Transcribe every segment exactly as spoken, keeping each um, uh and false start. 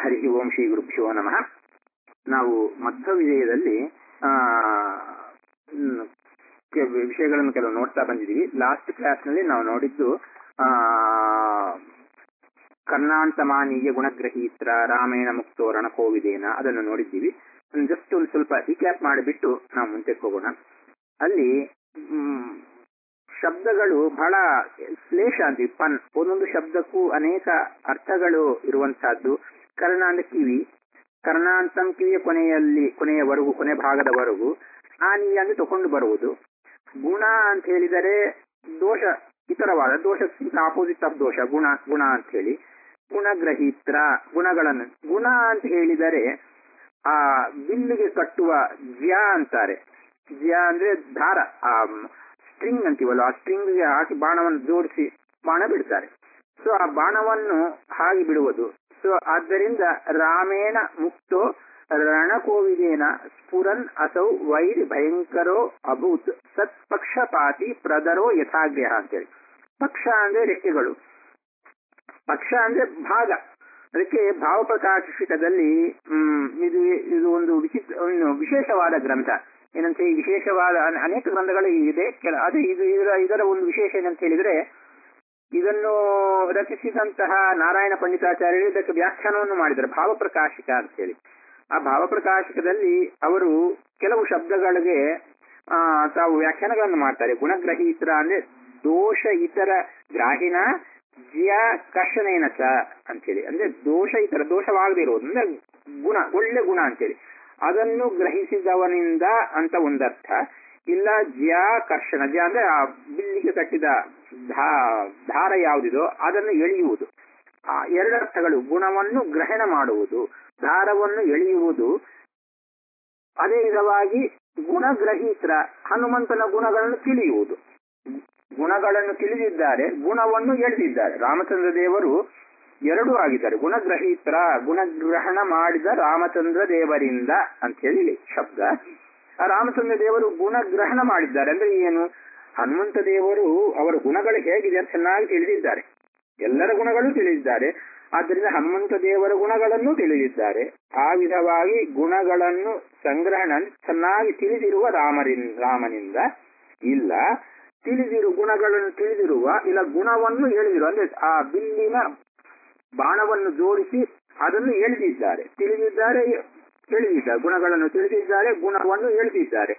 ಹರಿ ಓಂ ಶ್ರೀ ಗುರುಭ್ಯೋ ನಮಃ. ನಾವು ಮಧ್ವ ವಿಜಯದಲ್ಲಿ ಆ ವಿಷಯಗಳನ್ನು ಕೆಲವು ನೋಡ್ತಾ ಬಂದಿದ್ದೀವಿ. ಲಾಸ್ಟ್ ಕ್ಲಾಸ್ ನಲ್ಲಿ ನಾವು ನೋಡಿದ್ದು ಆ ಕರ್ಣಾಂತಮಾನೀಯ ಗುಣಗ್ರಹೀತ್ರ ರಾಮೇಣ ಮುಕ್ತೋ ರಣಕೋವಿದೇನ ಅದನ್ನು ನೋಡಿದ್ದೀವಿ. ಜಸ್ಟ್ ಒಂದು ಸ್ವಲ್ಪ ರೀಕ್ಯಾಪ್ ಮಾಡಿಬಿಟ್ಟು ನಾವು ಮುಂದಕ್ಕೆ ಹೋಗೋಣ. ಅಲ್ಲಿ ಶಬ್ದಗಳು ಬಹಳ ಶ್ಲೇಷ ಅಂತೀವಿ, ಪನ್. ಒಂದೊಂದು ಶಬ್ದಕ್ಕೂ ಅನೇಕ ಅರ್ಥಗಳು ಇರುವಂತಹದ್ದು. ಕರ್ಣ ಅಂದ್ರೆ ಕಿವಿ, ಕರ್ಣಾಂತಂ ಕಿವಿಯ ಕೊನೆಯಲ್ಲಿ ಕೊನೆಯವರೆಗೂ ಕೊನೆ ಭಾಗದವರೆಗೂ. ಆನೀಯ ಅಂದ್ರೆ ತಕೊಂಡು ಬರುವುದು. ಗುಣ ಅಂತ ಹೇಳಿದರೆ ದೋಷ, ಇತರವಾದ ದೋಷಕ್ಕಿಂತ ಆಪೋಸಿಟ್ ಆಫ್ ದೋಷ ಗುಣ ಗುಣ ಅಂತ ಹೇಳಿ. ಗುಣಗ್ರಹೀತ್ರ ಗುಣಗಳನ್ನು. ಗುಣ ಅಂತ ಹೇಳಿದರೆ ಆ ಬಿಲ್ಲಿಗೆ ಕಟ್ಟುವ ಜ್ಯ ಅಂತಾರೆ. ಜ್ಯ ಅಂದ್ರೆ ದಾರ, ಆ ಸ್ಟ್ರಿಂಗ್ ಅಂತೀವಲ್ಲ, ಆ ಸ್ಟ್ರಿಂಗ್ ಗೆ ಹಾಕಿ ಬಾಣವನ್ನು ಜೋಡಿಸಿ ಬಾಣ ಬಿಡ್ತಾರೆ. ಸೊ ಆ ಬಾಣವನ್ನು ಹಾಗೆ ಬಿಡುವುದು. ಸೊ ಆದ್ದರಿಂದ ರಾಮೇಣ ಮುಕ್ತೋ ರಣಕೋವಿದೇನ ಸ್ಫುರನ್ ಅಸೌ ವೈರಿ ಭಯಂಕರೋ ಅಭೂತ್ ಸತ್ ಪಕ್ಷಪಾತಿ ಪ್ರದರೋ ಯಥಾಗ್ರಹ ಅಂತೇಳಿ. ಪಕ್ಷ ಅಂದ್ರೆ ರೆಕ್ಕೆಗಳು, ಪಕ್ಷ ಅಂದ್ರೆ ಭಾಗ. ಅದಕ್ಕೆ ಭಾವಪ್ರಕಾಶಿಕದಲ್ಲಿ ಹ್ಮ್ ಇದು ಇದು ಒಂದು ವಿಚಿತ್ರ ಒಂದು ವಿಶೇಷವಾದ ಗ್ರಂಥ. ಏನಂತ ಈ ವಿಶೇಷವಾದ ಅನೇಕ ಗ್ರಂಥಗಳು ಇದೆ. ಕೆಲ ಅದೇ ಇದು ಇದರ ಇದರ ಒಂದು ವಿಶೇಷ ಏನಂತ ಹೇಳಿದ್ರೆ, ಇದನ್ನು ರಚಿಸಿದಂತಹ ನಾರಾಯಣ ಪಂಡಿತಾಚಾರ್ಯರು ಇದಕ್ಕೆ ವ್ಯಾಖ್ಯಾನವನ್ನು ಮಾಡಿದ್ದಾರೆ, ಭಾವಪ್ರಕಾಶಿಕ ಅಂತ ಹೇಳಿ. ಆ ಭಾವಪ್ರಕಾಶಕದಲ್ಲಿ ಅವರು ಕೆಲವು ಶಬ್ದಗಳಿಗೆ ಆ ತಾವು ವ್ಯಾಖ್ಯಾನಗಳನ್ನು ಮಾಡ್ತಾರೆ. ಗುಣಗ್ರಹೀತ್ರ ಅಂದ್ರೆ ದೋಷ ಇತರ ಗ್ರಾಹಿಣ ಜ್ಯ ಕರ್ಷಣೇನ ಚ ಅಂತೇಳಿ. ಅಂದ್ರೆ ದೋಷ ಇತರ ದೋಷವಾಗದಿರೋದು ಅಂದ್ರೆ ಗುಣ, ಒಳ್ಳೆ ಗುಣ ಅಂತೇಳಿ. ಅದನ್ನು ಗ್ರಹಿಸಿದವನಿಂದ ಅಂತ ಒಂದರ್ಥ. ಇಲ್ಲ ಜ್ಯ ಕರ್ಷಣ, ಜ್ಯ ಅಂದ್ರೆ ಆ ಬಿಲ್ಲಿಗೆ ಕಟ್ಟಿದ ದಾರ ಯಾವುದಿದೋ ಅದನ್ನು ಎಳೆಯುವುದು. ಆ ಎರಡರ್ಥಗಳು, ಗುಣವನ್ನು ಗ್ರಹಣ ಮಾಡುವುದು, ದಾರವನ್ನು ಎಳೆಯುವುದು. ಅದೇ ವಿಧವಾಗಿ ಗುಣಗ್ರಹೀತ್ರ ಹನುಮಂತನ ಗುಣಗಳನ್ನು ತಿಳಿಯುವುದು. ಗುಣಗಳನ್ನು ತಿಳಿದಿದ್ದಾರೆ, ಗುಣವನ್ನು ಎಳೆದಿದ್ದಾರೆ. ರಾಮಚಂದ್ರ ದೇವರು ಎರಡೂ ಆಗಿದ್ದಾರೆ. ಗುಣಗ್ರಹೀತ್ರ, ಗುಣಗ್ರಹಣ ಮಾಡಿದ ರಾಮಚಂದ್ರ ದೇವರಿಂದ ಅಂತ ಹೇಳಿ ಶಬ್ದ. ಆ ರಾಮಚಂದ್ರ ದೇವರು ಗುಣಗ್ರಹಣ ಮಾಡಿದ್ದಾರೆ ಅಂದ್ರೆ ಏನು? ಹನುಮಂತ ದೇವರು ಅವರ ಗುಣಗಳು ಹೇಗಿದೆ ಅಂತ ಚೆನ್ನಾಗಿ ತಿಳಿದಿದ್ದಾರೆ, ಎಲ್ಲರ ಗುಣಗಳು ತಿಳಿದಿದ್ದಾರೆ. ಆದ್ದರಿಂದ ಹನುಮಂತ ದೇವರ ಗುಣಗಳನ್ನು ತಿಳಿದಿದ್ದಾರೆ. ಆ ವಿಧವಾಗಿ ಗುಣಗಳನ್ನು ಸಂಗ್ರಹಣ ಚೆನ್ನಾಗಿ ತಿಳಿದಿರುವ ರಾಮರಿನ್ ರಾಮನಿಂದ ಇಲ್ಲ ತಿಳಿದಿರು ಗುಣಗಳನ್ನು ತಿಳಿದಿರುವ ಇಲ್ಲ ಗುಣವನ್ನು ಎಳೆದಿರುವ ಅಂದ್ರೆ ಆ ಬಿಲ್ಲಿನ ಬಾಣವನ್ನು ಜೋಡಿಸಿ ಅದನ್ನು ಎಳೆದಿದ್ದಾರೆ, ತಿಳಿದಿದ್ದಾರೆ, ಎಳೆದಿದ್ದಾರೆ. ಗುಣಗಳನ್ನು ತಿಳಿದಿದ್ದಾರೆ, ಗುಣವನ್ನು ಎಳೆದಿದ್ದಾರೆ,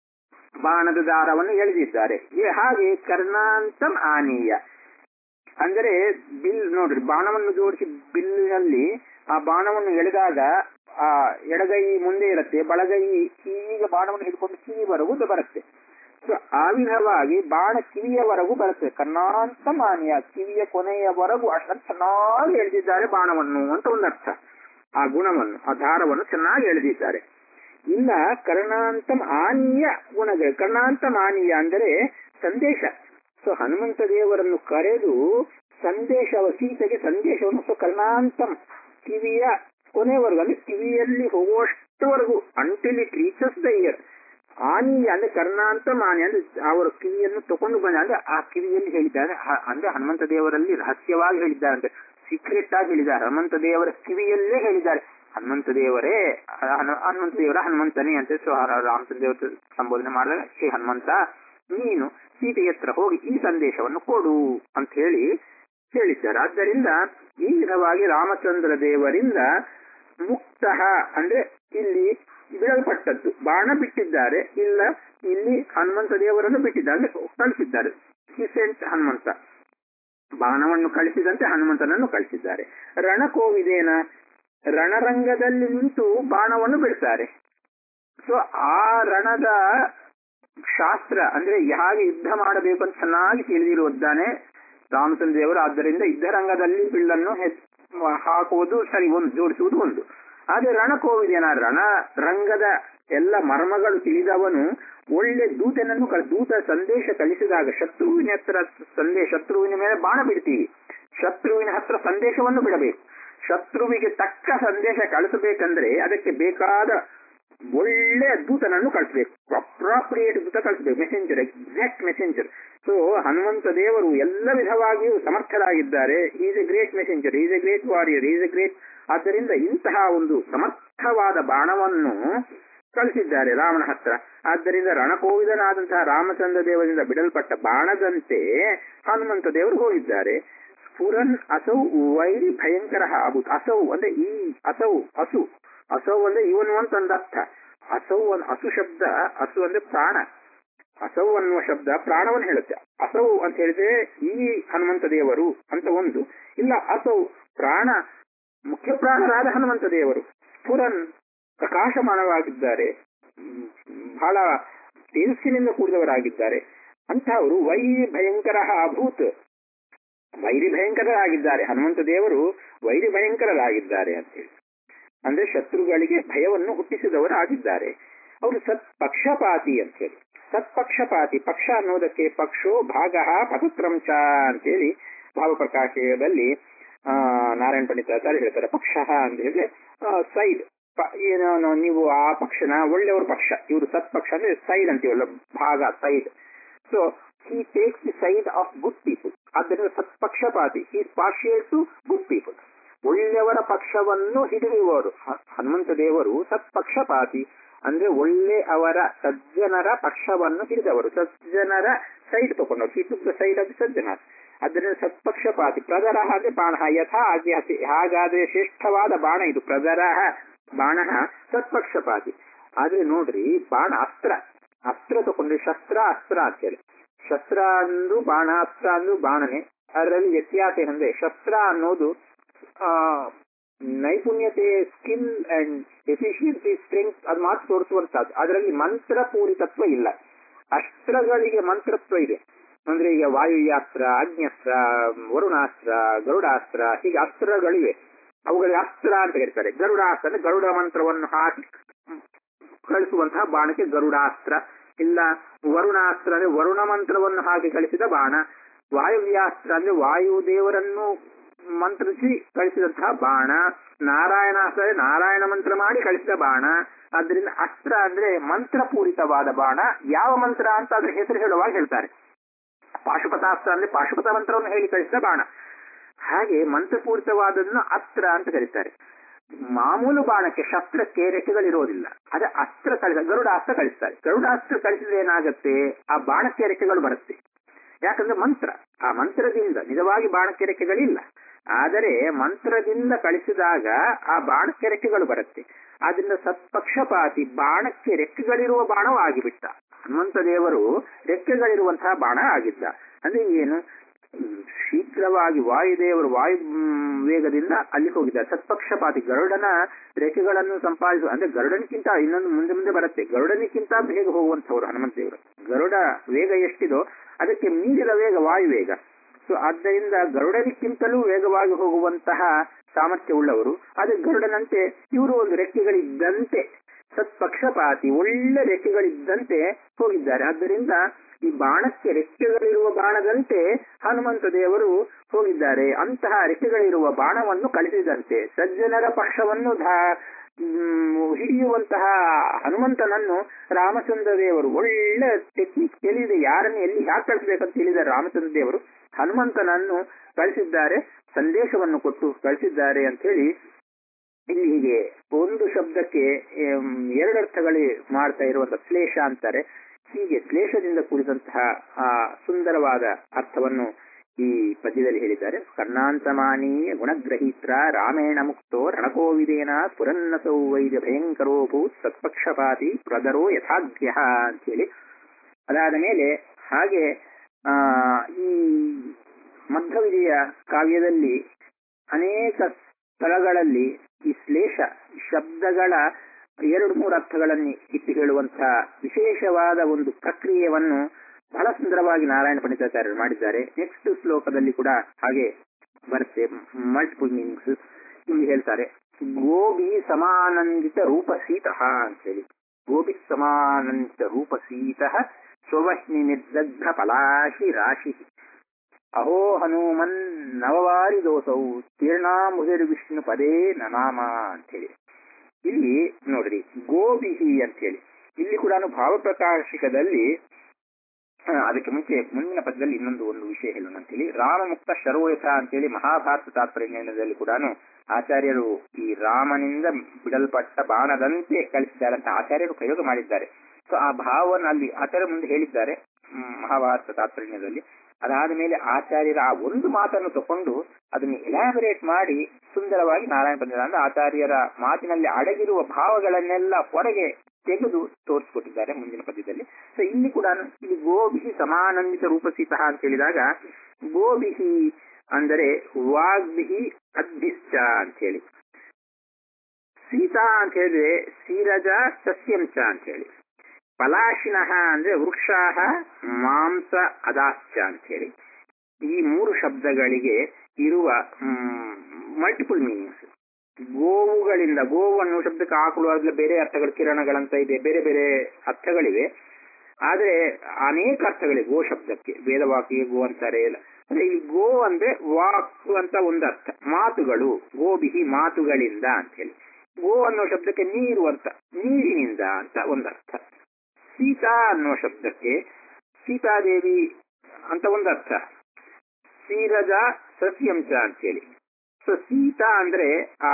ಬಾಣದ ದಾರವನ್ನು ಎಳೆದಿದ್ದಾರೆ. ಹಾಗೆ ಕರ್ಣಾಂತಂ ಆನೀಯ ಅಂದರೆ ಬಿಲ್ ನೋಡ್ರಿ, ಬಾಣವನ್ನು ಜೋಡಿಸಿ ಬಿಲ್ಲಿನಲ್ಲಿ ಆ ಬಾಣವನ್ನು ಎಳೆದಾಗ ಆ ಎಡಗೈ ಮುಂದೆ ಇರುತ್ತೆ, ಬಲಗೈ ಕಿವಿಗೆ ಬಾಣವನ್ನು ಹಿಡ್ಕೊಂಡು ಕಿವಿವರೆಗೂ ಬರುತ್ತೆ. ಸೊ ಆ ವಿಧವಾಗಿ ಬಾಣ ಕಿವಿಯವರೆಗೂ ಬರುತ್ತೆ. ಕರ್ಣಾಂತಮಾನೀಯ, ಕಿವಿಯ ಕೊನೆಯವರೆಗೂ ಅಷ್ಟೊಂದು ಚೆನ್ನಾಗಿ ಎಳೆದಿದ್ದಾರೆ ಬಾಣವನ್ನು ಅಂತ ಒಂದರ್ಥ. ಆ ಗುಣವನ್ನು, ಆ ದಾರವನ್ನು ಚೆನ್ನಾಗಿ ಎಳೆದಿದ್ದಾರೆ. ಇಲ್ಲ ಕರ್ಣಾಂತಂ ಆನೀಯ ಗುಣಗಳು. ಕರ್ಣಾಂತಂ ಆನೀಯ ಅಂದರೆ ಸಂದೇಶ. ಸೊ ಹನುಮಂತ ದೇವರನ್ನು ಕರೆದು ಸಂದೇಶ, ಸೀತೆಗೆ ಸಂದೇಶವನ್ನು, ಸೊ ಕರ್ಣಾಂತಂ ಕಿವಿಯ ಕೊನೆವರೆಗೂ ಅಂದ್ರೆ ಕಿವಿಯಲ್ಲಿ ಹೋಗುವಷ್ಟವರೆಗೂ, until it reaches the ear. ಆನೀಯ ಅಂದ್ರೆ ಕರ್ಣಾಂತಂ ಆನೀಯ ಅಂದ್ರೆ ಅವರ ಕಿವಿಯನ್ನು ತಕೊಂಡು ಬಂದ ಅಂದ್ರೆ ಆ ಕಿವಿಯಲ್ಲಿ ಹೇಳಿದ್ದಾರೆ. ಅಂದ್ರೆ ಹನುಮಂತ ದೇವರಲ್ಲಿ ರಹಸ್ಯವಾಗಿ ಹೇಳಿದ್ದಾರೆ, ಅಂದ್ರೆ ಸೀಕ್ರೆಟ್ ಆಗಿ ಹೇಳಿದ್ದಾರೆ. ಹನುಮಂತ ದೇವರ ಕಿವಿಯಲ್ಲೇ ಹೇಳಿದ್ದಾರೆ, ಹನುಮಂತ ದೇವರೇ ಹನುಮಂತ ದೇವರ ಹನುಮಂತನೇ ಅಂತ. ಸೊ ರಾಮಚಂದ್ರ ದೇವರ ಸಂಬೋಧನೆ ಮಾಡಿದಾಗ, ಹೇ ಹನುಮಂತ, ನೀನು ಸೀತೆಯ ಹತ್ರ ಹೋಗಿ ಈ ಸಂದೇಶವನ್ನು ಕೊಡು ಅಂತ ಹೇಳಿ ಹೇಳಿದ್ದಾರೆ. ಆದ್ದರಿಂದ ಈ ವಿಧವಾಗಿ ರಾಮಚಂದ್ರ ದೇವರಿಂದ ಮುಕ್ತ ಅಂದ್ರೆ ಇಲ್ಲಿ ಬಿಡಲ್ಪಟ್ಟದ್ದು, ಬಾಣ ಬಿಟ್ಟಿದ್ದಾರೆ. ಇಲ್ಲ ಇಲ್ಲಿ ಹನುಮಂತ ದೇವರನ್ನು ಬಿಟ್ಟಿದ್ದಾರೆ ಅಂದ್ರೆ ಕಳಿಸಿದ್ದಾರೆ. ಸೆಂಟ್ ಹನುಮಂತ, ಬಾಣವನ್ನು ಕಳಿಸಿದಂತೆ ಹನುಮಂತನನ್ನು ಕಳಿಸಿದ್ದಾರೆ. ರಣಕೋವಿದೇನ, ರಣರಂಗದಲ್ಲಿ ನಿಂತು ಬಾಣವನ್ನು ಬಿಡ್ತಾರೆ. ಸೊ ಆ ರಣದ ಶಾಸ್ತ್ರ ಅಂದ್ರೆ ಹೇಗೆ ಯುದ್ಧ ಮಾಡಬೇಕು ಅಂತ ಚೆನ್ನಾಗಿ ತಿಳಿದಿರುವುದಾನೆ ರಾಮಚಂದ್ರ ದೇವರು. ಆದ್ದರಿಂದ ಯುದ್ಧರಂಗದಲ್ಲಿ ಬಿಲ್ಲನ್ನು ಹಾಕುವುದು ಸರಿ, ಒಂದು ಜೋಡಿಸುವುದು ಒಂದು. ಆದ್ರೆ ರಣಕೋವಿದೇನ, ರಣರಂಗದ ಎಲ್ಲ ಮರ್ಮಗಳು ತಿಳಿದವನು ಒಳ್ಳೆ ದೂತನನ್ನು ದೂತ ಸಂದೇಶ ಕಳಿಸಿದಾಗ ಶತ್ರುವಿನ ಹತ್ರ ಸಂದೇಶ, ಶತ್ರುವಿನ ಮೇಲೆ ಬಾಣ ಬಿಡ್ತೀವಿ, ಶತ್ರುವಿನ ಹತ್ರ ಸಂದೇಶವನ್ನು ಬಿಡಬೇಕು. ಶತ್ರುವಿಗೆ ತಕ್ಕ ಸಂದೇಶ ಕಳಿಸಬೇಕಂದ್ರೆ ಅದಕ್ಕೆ ಬೇಕಾದ ಒಳ್ಳೆ ದೂತನನ್ನು ಕಳಿಸ್ಬೇಕು, ಅಪ್ರಾಪ್ರಿಯೇಟ್ ದೂತ ಕಳಿಸ್ಬೇಕು, messenger, exact messenger. So Hanumantha ದೇವರು ಎಲ್ಲ ವಿಧವಾಗಿಯೂ ಸಮರ್ಥರಾಗಿದ್ದಾರೆ. Is a great messenger, is a great warrior, is a great ಆದ್ದರಿಂದ ಇಂತಹ ಒಂದು ಸಮರ್ಥವಾದ ಬಾಣವನ್ನು ಕಳಿಸಿದ್ದಾರೆ ರಾಮನ ಹತ್ರ. ಆದ್ದರಿಂದ ರಣಕೋವಿದನಾದಂತಹ ರಾಮಚಂದ್ರ ದೇವರಿಂದ ಬಿಡಲ್ಪಟ್ಟ ಬಾಣದಂತೆ ಹನುಮಂತ ದೇವರು ಹೋಗಿದ್ದಾರೆ. ಸ್ಫುರನ್ ಅಸೌ ವೈರಿ ಭಯಂಕರ ಅಭೂತ್. ಅಸೌ ಅಂದ್ರೆ ಈ ಅಸೌ ಅಸು ಅಸೌ ಅಂದ್ರೆ ಇವನು ಅಂತ ಒಂದು ಅರ್ಥ. ಅಸೌ ಅಸು ಶಬ್ದ, ಅಸು ಅಂದ್ರೆ ಪ್ರಾಣ. ಅಸೌ ಅನ್ನುವ ಶಬ್ದ ಪ್ರಾಣವನ್ನು ಹೇಳುತ್ತೆ. ಅಸೌ ಅಂತ ಹೇಳಿದ್ರೆ ಈ ಹನುಮಂತ ದೇವರು ಅಂತ ಒಂದು, ಇಲ್ಲ ಅಸೌ ಪ್ರಾಣ ಮುಖ್ಯ ಪ್ರಾಣರಾದ ಹನುಮಂತ ದೇವರು. ಸ್ಫುರನ್ ಪ್ರಕಾಶಮಾನವಾಗಿದ್ದಾರೆ, ಬಹಳ ತೇಜಸ್ಸಿನಿಂದ ಕೂಡಿದವರಾಗಿದ್ದಾರೆ. ಅಂತಹವರು ವೈರಿ ಭಯಂಕರ ಅಭೂತ್, ವೈರಿ ಭಯಂಕರರಾಗಿದ್ದಾರೆ. ಹನುಮಂತ ದೇವರು ವೈರಿ ಭಯಂಕರರಾಗಿದ್ದಾರೆ ಅಂತೇಳಿ ಅಂದ್ರೆ ಶತ್ರುಗಳಿಗೆ ಭಯವನ್ನು ಹುಟ್ಟಿಸಿದವರಾಗಿದ್ದಾರೆ. ಅವರು ಸತ್ಪಕ್ಷಪಾತಿ ಅಂತ ಹೇಳಿ. ಸತ್ಪಕ್ಷಪಾತಿ, ಪಕ್ಷ ಅನ್ನೋದಕ್ಕೆ ಪಕ್ಷೋ ಭಾಗ ಪತತ್ರಂಚ ಅಂತೇಳಿ ಭಾವಪ್ರಕಾಶದಲ್ಲಿ ಆ ನಾರಾಯಣ ಪಂಡಿತಾಚಾರ್ಯ ಹೇಳ್ತಾರೆ. ಪಕ್ಷ ಅಂತ ಹೇಳಿದ್ರೆ ಸೈಡ್, ಏನೋ ನೀವು ಆ ಪಕ್ಷನ ಒಳ್ಳೆಯವ್ರ ಪಕ್ಷ, ಇವರು ಸತ್ಪಕ್ಷ ಅಂದ್ರೆ ಸೈಡ್ ಅಂತೀವಲ್ಲ, ಭಾಗ side. So he takes the side of good people. ಆದ್ದರಿಂದ ಸತ್ಪಕ್ಷಪಾತಿ, he is partial to good people. ಒಳ್ಳೆಯವರ ಪಕ್ಷವನ್ನು ಹಿಡಿಯುವವರು ಹನುಮಂತ ದೇವರು. ಸತ್ಪಕ್ಷಪಾತಿ ಅಂದ್ರೆ ಒಳ್ಳೆ ಅವರ ಸಜ್ಜನರ ಪಕ್ಷವನ್ನು ಹಿಡಿದವರು, ಸಜ್ಜನರ ಸೈಡ್ ತಗೊಂಡವರು. he took the side of the ಸಜ್ಜನ. ಅದರಿಂದ ಸತ್ಪಕ್ಷಪಾತಿ. ಪ್ರದರಹ ಅಂದ್ರೆ ಬಾಣ, ಯಥಾ ಅಜ್ಞಾಸಿ, ಹಾಗಾದ್ರೆ ಶ್ರೇಷ್ಠವಾದ ಬಾಣ ಇದು ಪ್ರದರಹ ಬಾಣ. ಸತ್ಪಕ್ಷಪಾತಿ ಆದ್ರೆ ನೋಡ್ರಿ, ಬಾಣ ಅಸ್ತ್ರ, ಅಸ್ತ್ರ ತಗೊಂಡ್ರೆ ಶಸ್ತ್ರ ಅಸ್ತ್ರ ಅಂತ ಹೇಳಿ. ಶಸ್ತ್ರ ಅಂದ್ರು ಬಾಣ, ಅಸ್ತ್ರ ಅಂದ್ರು ಬಾಣನೆ. ಅದರಲ್ಲಿ ವ್ಯತ್ಯಾಸ ಏನಂದ್ರೆ ಶಸ್ತ್ರ ಅನ್ನೋದು ಆ ನೈಪುಣ್ಯತೆ, ಸ್ಕಿಲ್ ಅಂಡ್ ಎಫಿಷಿಯನ್ಸಿ, ಸ್ಟ್ರೆಂತ್ ಅದು ಮಾತ್ರ ತೋರಿಸುವಂತಹದ್ದು. ಅದರಲ್ಲಿ ಮಂತ್ರಪೂರಿತತ್ವ ಇಲ್ಲ. ಅಸ್ತ್ರಗಳಿಗೆ ಮಂತ್ರತ್ವ ಇದೆ. ಅಂದ್ರೆ ಈಗ ವಾಯುಯಾಸ್ತ್ರ, ಅಗ್ನ್ಯಸ್ತ್ರ, ವರುಣಾಸ್ತ್ರ, ಗರುಡಾಸ್ತ್ರ, ಹೀಗೆ ಅಸ್ತ್ರಗಳಿವೆ. ಅವುಗಳಿಗೆ ಅಸ್ತ್ರ ಅಂತ ಕರೀತಾರೆ. ಗರುಡಾಸ್ತ್ರ ಅಂದ್ರೆ ಗರುಡ ಮಂತ್ರವನ್ನು ಹಾಕಿ ಕಳಿಸುವಂತಹ ಬಾಣಕ್ಕೆ ಗರುಡಾಸ್ತ್ರ. ಇಲ್ಲ ವರುಣಾಸ್ತ್ರ ಅಂದ್ರೆ ವರುಣ ಮಂತ್ರವನ್ನು ಹಾಕಿ ಕಳಿಸಿದ ಬಾಣ. ವಾಯುವ್ಯಾಸ್ತ್ರ ಅಂದ್ರೆ ವಾಯುದೇವರನ್ನು ಮಂತ್ರಿಸಿ ಕಳಿಸಿದಂತಹ ಬಾಣ. ನಾರಾಯಣಾಸ್ತ್ರ ಅಂದ್ರೆ ನಾರಾಯಣ ಮಂತ್ರ ಮಾಡಿ ಕಳಿಸಿದ ಬಾಣ. ಆದ್ರಿಂದ ಅಸ್ತ್ರ ಅಂದ್ರೆ ಮಂತ್ರಪೂರಿತವಾದ ಬಾಣ. ಯಾವ ಮಂತ್ರ ಅಂತ ಅದ್ರ ಹೆಸರು ಹೇಳುವಾಗ ಹೇಳ್ತಾರೆ. ಪಾಶುಪತಾಸ್ತ್ರ ಅಂದ್ರೆ ಪಾಶುಪತ ಮಂತ್ರವನ್ನು ಹೇಳಿ ಕಳಿಸಿದ ಬಾಣ. ಹಾಗೆ ಮಂತ್ರಪೂರಿತವಾದನ್ನು ಅಸ್ತ್ರ ಅಂತ ಕರೀತಾರೆ. ಮಾಮೂಲು ಬಾಣಕ್ಕೆ, ಶಸ್ತ್ರಕ್ಕೆ ರೆಕ್ಕೆಗಳಿರೋದಿಲ್ಲ. ಅದೇ ಅಸ್ತ್ರ ಕಳಿಸ, ಗರುಡಾಸ್ತ್ರ ಕಳಿಸ್ತಾರೆ. ಗರುಡಾಸ್ತ್ರ ಕಳಿಸಿದ್ರೆ ಏನಾಗುತ್ತೆ, ಆ ಬಾಣಕ್ಕೆ ರೆಕ್ಕೆಗಳು ಬರುತ್ತೆ. ಯಾಕಂದ್ರೆ ಮಂತ್ರ, ಆ ಮಂತ್ರದಿಂದ ನಿಜವಾಗಿ ಬಾಣಕ್ಕೆ ರೆಕ್ಕೆಗಳಿಲ್ಲ. ಆದರೆ ಮಂತ್ರದಿಂದ ಕಳಿಸಿದಾಗ ಆ ಬಾಣಕ್ಕೆ ರೆಕ್ಕೆಗಳು ಬರುತ್ತೆ. ಆದ್ರಿಂದ ಸತ್ಪಕ್ಷಪಾತಿ, ಬಾಣಕ್ಕೆ ರೆಕ್ಕೆಗಳಿರುವ ಬಾಣವೂ ಆಗಿಬಿಟ್ಟ. ಹನುಮಂತ ದೇವರು ರೆಕ್ಕೆಗಳಿರುವಂತಹ ಬಾಣ ಆಗಿದ್ದ. ಅಂದ್ರೆ ಏನು, ಶೀಘ್ರವಾಗಿ ವಾಯುದೇವರು ವಾಯು ವೇಗದಿಂದ ಅಲ್ಲಿ ಹೋಗಿದ್ದಾರೆ. ಸತ್ಪಕ್ಷಪಾತಿ, ಗರುಡನ ರೆಕ್ಕೆಗಳನ್ನು ಸಂಪಾದಿಸುವ, ಅಂದ್ರೆ ಗರುಡನಿಕ್ಕಿಂತ ಇನ್ನೊಂದು ಮುಂದೆ ಮುಂದೆ ಬರುತ್ತೆ. ಗರುಡನಿಕ್ಕಿಂತ ಬೇಗ ಹೋಗುವಂತವ್ರು ಹನುಮಂತ ದೇವರು. ಗರುಡ ವೇಗ ಎಷ್ಟಿದೋ ಅದಕ್ಕೆ ಮೀರಿದ ವೇಗ ವಾಯುವೇಗ. ಸೊ ಆದ್ದರಿಂದ ಗರುಡನಿಕ್ಕಿಂತಲೂ ವೇಗವಾಗಿ ಹೋಗುವಂತಹ ಸಾಮರ್ಥ್ಯ ಉಳ್ಳವರು. ಅದೇ ಗರುಡನಂತೆ ಇವರು ಒಂದು ರೆಕ್ಕೆಗಳಿದ್ದಂತೆ ಸತ್ಪಕ್ಷಪಾತಿ, ಒಳ್ಳೆ ರೆಕ್ಕೆಗಳಿದ್ದಂತೆ ಹೋಗಿದ್ದಾರೆ. ಆದ್ದರಿಂದ ಈ ಬಾಣಕ್ಕೆ ರೆಕ್ಕೆಗಳಿರುವ ಬಾಣದಂತೆ ಹನುಮಂತ ದೇವರು ಹೋಗಿದ್ದಾರೆ. ಅಂತಹ ರೆಕ್ಕೆಗಳಿರುವ ಬಾಣವನ್ನು ಕಳಿಸಿದಂತೆ ಸಜ್ಜನರ ಪಕ್ಷವನ್ನು ಹಿಡಿಯುವಂತಹ ಹನುಮಂತನನ್ನು ರಾಮಚಂದ್ರ ದೇವರು, ಒಳ್ಳೆ ಟೆಕ್ನಿಕ್ ತಿಳಿದಿದೆ, ಯಾರನ್ನು ಎಲ್ಲಿ ಯಾಕೆ ಕಳಿಸಬೇಕಂತ ತಿಳಿದ ರಾಮಚಂದ್ರ ದೇವರು ಹನುಮಂತನನ್ನು ಕಳಿಸಿದ್ದಾರೆ, ಸಂದೇಶವನ್ನು ಕೊಟ್ಟು ಕಳಿಸಿದ್ದಾರೆ ಅಂತ ಹೇಳಿ ಇಲ್ಲಿ ಹೀಗೆ ಒಂದು ಶಬ್ದಕ್ಕೆ ಎರಡು ಅರ್ಥಗಳು ಮಾಡ್ತಾ ಇರುವಂತಹ ಶ್ಲೇಷ ಅಂತಾರೆ. ಹೀಗೆ ಶ್ಲೇಷದಿಂದ ಕೂಡಿದಂತಹ ಆ ಸುಂದರವಾದ ಅರ್ಥವನ್ನು ಈ ಪದ್ಯದಲ್ಲಿ ಹೇಳಿದ್ದಾರೆ. ಕರ್ಣಾಂತಮಾನೀಯ ಗುಣಗ್ರಹೀತ್ರ ರಾಮೇಣ ಮುಕ್ತೋ ರಣಕೋವಿದೇನ ಪುರನ್ನಸೌ ವೈದ್ಯ ಭಯಂಕರೋ ಭೂತ್ ಸತ್ಪಕ್ಷಪಾತಿ ಪ್ರದರೋ ಯಥಾಗ್ರ್ಯ ಅಂತ ಹೇಳಿ. ಅದಾದ ಮೇಲೆ ಹಾಗೆ ಆ ಈ ಮಧ್ವವಿಜಯ ಕಾವ್ಯದಲ್ಲಿ ಅನೇಕ ಸ್ಥಳಗಳಲ್ಲಿ ಈ ಶ್ಲೇಷ ಶಬ್ದಗಳ ಎರಡು ಮೂರು ಅರ್ಥಗಳನ್ನು ಇಟ್ಟು ಹೇಳುವಂತಹ ವಿಶೇಷವಾದ ಒಂದು ಪ್ರಕ್ರಿಯೆಯನ್ನು ಬಹಳ ಸುಂದರವಾಗಿ ನಾರಾಯಣ ಪಂಡಿತಾಚಾರ್ಯರು ಮಾಡಿದ್ದಾರೆ. ನೆಕ್ಸ್ಟ್ ಶ್ಲೋಕದಲ್ಲಿ ಕೂಡ ಹಾಗೆ ಬರುತ್ತೆ, ಮಲ್ಟಿಪಲ್ ಮೀನಿಂಗ್ಸ್. ಇಲ್ಲಿ ಹೇಳ್ತಾರೆ, ಗೋಬಿ ಸಮಾನಂದಿತ ರೂಪಸೀತಃ ಅಂತ ಹೇಳಿ. ಗೋಬಿ ಸಮಾನಂದಿತ ರೂಪಸೀತಃ ಸ್ವವಹ್ನಿ ನಿರ್ದಗ್ಧ ಫಲಾಶಿ ರಾಶಿ ಅಹೋ ಹನುಮನ್ ನವವಾರಿ ದೋಸೌ ತೀರ್ಣಾಮುಹಿರ್ ವಿಷ್ಣು ಪದೇ ನನಾಮ ಅಂತ ಹೇಳಿ. ಇಲ್ಲಿ ನೋಡ್ರಿ ಗೋಬಿಹಿ ಅಂತ ಹೇಳಿ, ಇಲ್ಲಿ ಕೂಡ ಭಾವಪ್ರಕಾಶಿಕದಲ್ಲಿ ಅದಕ್ಕೆ ಮುಂಚೆ ಮುಂದಿನ ಪದ್ಯದಲ್ಲಿ ಇನ್ನೊಂದು ಒಂದು ವಿಷಯ ಹೇಳೋಣ ಅಂತೇಳಿ, ರಾಮಮುಕ್ತ ಶರೋಯಥ ಅಂತೇಳಿ ಮಹಾಭಾರತ ತಾತ್ಪರ್ಯದಲ್ಲಿ ಕೂಡ ಆಚಾರ್ಯರು ಈ ರಾಮನಿಂದ ಬಿಡಲ್ಪಟ್ಟ ಬಾಣದಂತೆ ಕಳಿಸಿದ್ದಾರೆ ಅಂತ ಆಚಾರ್ಯರು ಪ್ರಯೋಗ ಮಾಡಿದ್ದಾರೆ. ಸೊ ಆ ಭಾವವನ್ನು ಅಲ್ಲಿ ಆಚಾರ್ಯ ಮುಂದೆ ಹೇಳಿದ್ದಾರೆ ಮಹಾಭಾರತ ತಾತ್ಪರ್ಯದಲ್ಲಿ. ಅದಾದ ಮೇಲೆ ಆಚಾರ್ಯರ ಆ ಒಂದು ಮಾತನ್ನು ತಕೊಂಡು ಅದನ್ನು ಎಲಾಬರೇಟ್ ಮಾಡಿ ಸುಂದರವಾಗಿ ನಾರಾಯಣ ಪದ್ಯ ಅಂದ್ರೆ ಆಚಾರ್ಯರ ಮಾತಿನಲ್ಲಿ ಅಡಗಿರುವ ಭಾವಗಳನ್ನೆಲ್ಲ ಹೊರಗೆ ತೆಗೆದು ತೋರಿಸ್ಕೊಟ್ಟಿದ್ದಾರೆ ಮುಂದಿನ ಪದ್ಯದಲ್ಲಿ. ಸೊ ಇಲ್ಲಿ ಕೂಡ ಇಲ್ಲಿ ಗೋಭಿಹಿ ಸಮಾನಂದಿತ ರೂಪಸೀತ ಅಂತ ಹೇಳಿದಾಗ, ಗೋಭಿಹಿ ಅಂದರೆ ವಾಗ್ಭಿಹಿ ಅದ್ಭಿಶ್ಚ ಅಂತ ಹೇಳಿ, ಸೀತಾ ಅಂತ ಹೇಳಿದ್ರೆ ಸೀರಜ ಸಸ್ಯಂಚ ಅಂತ ಹೇಳಿ, ಪಲಾಶಿನಃ ಅಂದ್ರೆ ವೃಕ್ಷಾಹ ಮಾಂಸ ಅದಾಶ್ಚ ಅಂತ ಹೇಳಿ. ಈ ಮೂರು ಶಬ್ದಗಳಿಗೆ ಇರುವ ಮಲ್ಟಿಪಲ್ ಮೀನಿಂಗ್ಸ್. ಗೋವುಗಳಿಂದ, ಗೋವು ಅನ್ನೋ ಶಬ್ದಕ್ಕೆ ಆಕಳು ಬೇರೆ ಅರ್ಥಗಳು, ಕಿರಣಗಳಂತ ಇದೆ, ಬೇರೆ ಬೇರೆ ಅರ್ಥಗಳಿವೆ. ಆದ್ರೆ ಅನೇಕ ಅರ್ಥಗಳಿವೆ ಗೋ ಶಬ್ದಕ್ಕೆ. ವೇದವಾಕಿಗೆ ಗೋ ಅಂತಾರೆ. ಅಂದ್ರೆ ಈ ಗೋ ಅಂದ್ರೆ ವಾಕ್ ಅಂತ ಒಂದು ಅರ್ಥ, ಮಾತುಗಳು, ಗೋಬಿಹಿ ಮಾತುಗಳಿಂದ ಅಂತ ಹೇಳಿ. ಗೋ ಅನ್ನೋ ಶಬ್ದಕ್ಕೆ ನೀರು ಅಂತ, ನೀರಿನಿಂದ ಅಂತ ಒಂದು ಅರ್ಥ. ಸೀತಾ ಅನ್ನೋ ಶಬ್ದಕ್ಕೆ ಸೀತಾದೇವಿ ಅಂತ ಒಂದು ಅರ್ಥ. ಸೀರಜ ಸಸ್ಯಂಚ ಅಂತೇಳಿ. ಸೊ ಸೀತಾ ಅಂದ್ರೆ ಆ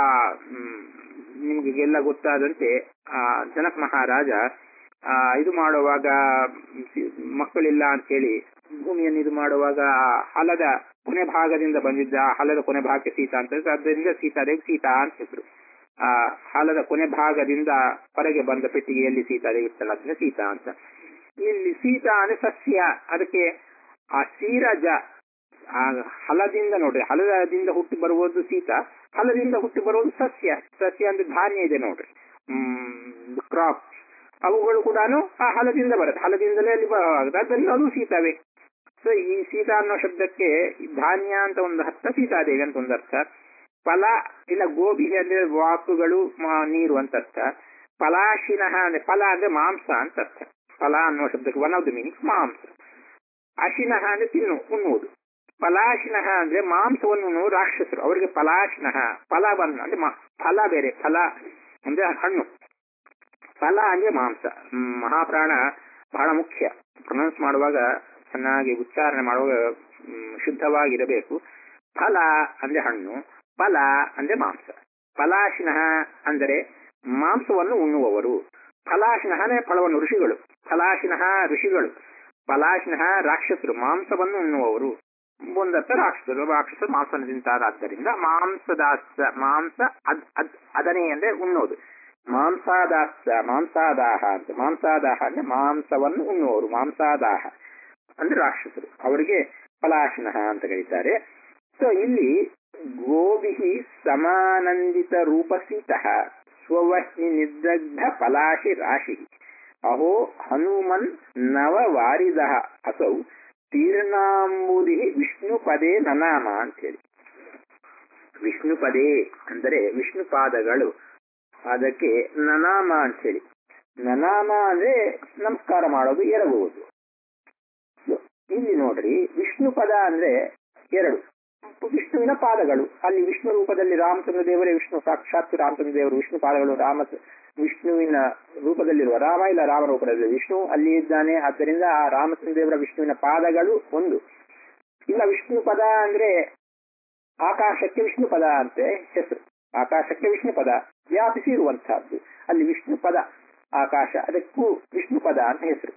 ನಿಮ್ಗೆಲ್ಲ ಗೊತ್ತಾದಂತೆ ಆ ಜನಕ ಮಹಾರಾಜ ಆ ಇದು ಮಾಡುವಾಗ ಮಕ್ಕಳಿಲ್ಲ ಅಂತ ಹೇಳಿ ಭೂಮಿಯನ್ನು ಇದು ಮಾಡುವಾಗ ಹಲದ ಕೊನೆ ಭಾಗದಿಂದ ಬಂದಿದ್ದ, ಹಲದ ಕೊನೆ ಭಾಗಕ್ಕೆ ಸೀತಾ ಅಂತ, ಅದರಿಂದ ಸೀತಾದೇವಿ ಸೀತಾ ಅಂತ ಹೆಸರು. ಆ ಹಲದ ಕೊನೆ ಭಾಗದಿಂದ ಹೊರಗೆ ಬಂದ ಪೆಟ್ಟಿಗೆಯಲ್ಲಿ ಸೀತಾದೇವಿ ಇರ್ತಲ್ಲ, ಅದನ್ನ ಸೀತಾ ಅಂತ. ಇಲ್ಲಿ ಸೀತಾ ಅಂದ್ರೆ ಸಸ್ಯ. ಅದಕ್ಕೆ ಆ ಸೀರಜ ಆ ಹಲದಿಂದ ನೋಡ್ರಿ, ಹಲದಿಂದ ಹುಟ್ಟಿ ಬರುವುದು ಸೀತಾ, ಹಲದಿಂದ ಹುಟ್ಟಿ ಬರುವುದು ಸಸ್ಯ. ಸಸ್ಯ ಅಂದ್ರೆ ಧಾನ್ಯ ಇದೆ ನೋಡ್ರಿ, ಹ್ಮ್ ಕ್ರಾಪ್, ಅವುಗಳು ಕೂಡ ಆ ಹಲದಿಂದ ಬರುತ್ತೆ, ಹಲದಿಂದಲೇ ಅಲ್ಲಿ ಬರುತ್ತದೆ, ಅದರಿಂದ ಅದು ಸೀತಾವೇ. ಸೊ ಈ ಸೀತಾ ಅನ್ನೋ ಶಬ್ದಕ್ಕೆ ಧಾನ್ಯ ಅಂತ ಒಂದು ಅರ್ಥ, ಸೀತಾದೇವಿ ಅಂತ ಒಂದು ಅರ್ಥ. ಫಲ ಇಲ್ಲ ಗೋಬಿ ಅಂದ್ರೆ ವಾಕುಗಳು, ನೀರು ಅಂತ ಅರ್ಥ. ಫಲಾಶಿನಃ ಅಂದ್ರೆ ಫಲ ಅಂದ್ರೆ ಮಾಂಸ ಅಂತ ಅರ್ಥ. ಫಲ ಅನ್ನೋ ಶಬ್ದಕ್ಕೆ ಒನ್ ಆಫ್ ದ ಮೀನಿಂಗ್ ಮಾಂಸ. ಅಶಿನಃ ಅಂದ್ರೆ ತಿನ್ನು, ಉಣ್ಣುವುದು. ಫಲಾಶಿನಃ ಅಂದ್ರೆ ಮಾಂಸವನ್ನು ರಾಕ್ಷಸರು, ಅವರಿಗೆ ಫಲಾಶಿನಃ. ಫಲವನ್ನು ಅಂದ್ರೆ ಫಲ ಬೇರೆ, ಫಲ ಅಂದ್ರೆ ಹಣ್ಣು, ಫಲ ಅಂದ್ರೆ ಮಾಂಸ. ಮಹಾಪ್ರಾಣ ಬಹಳ ಮುಖ್ಯ. ಪ್ರೊನೌನ್ಸ್ ಮಾಡುವಾಗ ಚೆನ್ನಾಗಿ ಉಚ್ಚಾರಣೆ ಮಾಡುವಾಗ ಶುದ್ಧವಾಗಿರಬೇಕು. ಫಲ ಅಂದ್ರೆ ಹಣ್ಣು, ಫಲ ಅಂದ್ರೆ ಮಾಂಸ. ಫಲಾಶಿನಃ ಅಂದರೆ ಮಾಂಸವನ್ನು ಉಣ್ಣುವವರು. ಫಲಾಶಿನಃ ಫಲವನ್ನು, ಋಷಿಗಳು. ಫಲಾಶಿನಃ ಋಷಿಗಳು, ಫಲಾಶಿನಃ ರಾಕ್ಷಸರು, ಮಾಂಸವನ್ನು ಉಣ್ಣುವವರು. ಒಂದರ್ಥ ರಾಕ್ಷಸರು, ರಾಕ್ಷಸರು ಮಾಂಸವನ್ನು ತಿಂತಾರಾದ್ದರಿಂದ ಮಾಂಸದಾಸ, ಮಾಂಸ ಅದ್ ಅದ್ ಅದನೇ ಅಂದ್ರೆ ಉಣ್ಣೋದು. ಮಾಂಸಾದಾಸ, ಮಾಂಸಾದಾಹ ಅಂತ. ಮಾಂಸಾದಾಹ ಅಂದ್ರೆ ಮಾಂಸವನ್ನು ಉಣ್ಣುವವರು, ಮಾಂಸಾದಾಹ ಅಂದ್ರೆ ರಾಕ್ಷಸರು, ಅವರಿಗೆ ಫಲಾಶಿನಃ ಅಂತ ಕರೀತಾರೆ. ಸೊ ಇಲ್ಲಿ ಗೋಭಿಹಿ ಸಮಾನಂದಿತ ರೂಪಸೀತಃ ಸ್ವವಹ್ನಿ ನಿರ್ದಗ್ಧ ಫಲಾಶಿ ರಾಶಿ ಅಹೋ ಹನುಮನ್ ನವ ವಾರಿದ ಅಸೌ ತೀರ್ಣಾಂಬುದಿ ವಿಷ್ಣು ಪದೇ ನನಾಮ ಅಂತ ಹೇಳಿ. ವಿಷ್ಣು ಪದೇ ಅಂದರೆ ವಿಷ್ಣು ಪಾದಗಳು, ಅದಕ್ಕೆ ನನಾಮ ಅಂತ ಹೇಳಿ. ನನಾಮ ಅಂದ್ರೆ ನಮಸ್ಕಾರ ಮಾಡೋದು, ಎರಗುವುದು. ಇಲ್ಲಿ ನೋಡ್ರಿ, ವಿಷ್ಣು ಪದ ಅಂದ್ರೆ ಎರಡು, ವಿಷ್ಣುವಿನ ಪಾದಗಳು. ಅಲ್ಲಿ ವಿಷ್ಣು ರೂಪದಲ್ಲಿ ರಾಮಚಂದ್ರ ದೇವರೇ ವಿಷ್ಣು, ಸಾಕ್ಷಾತ್ ರಾಮಚಂದ್ರ ದೇವರು ವಿಷ್ಣು ಪಾದಗಳು. ರಾಮ ವಿಷ್ಣುವಿನ ರೂಪದಲ್ಲಿರುವ ರಾಮ ಇಲ್ಲ ರಾಮ ರೂಪದಲ್ಲಿ ವಿಷ್ಣು ಅಲ್ಲಿ ಇದ್ದಾನೆ. ಆದ್ದರಿಂದ ಆ ರಾಮಚಂದ್ರ ದೇವರ ವಿಷ್ಣುವಿನ ಪಾದಗಳು ಒಂದು. ಇಲ್ಲ ವಿಷ್ಣು ಪದ ಅಂದ್ರೆ ಆಕಾಶಕ್ಕೆ ವಿಷ್ಣು ಪದ ಅಂತೆ ಹೆಸರು. ಆಕಾಶಕ್ಕೆ ವಿಷ್ಣು ಪದ ವ್ಯಾಪಿಸಿ ಇರುವಂತಹದ್ದು. ಅಲ್ಲಿ ವಿಷ್ಣು ಪದ ಆಕಾಶ, ಅದಕ್ಕೂ ವಿಷ್ಣು ಪದ ಅಂತ ಹೆಸರು.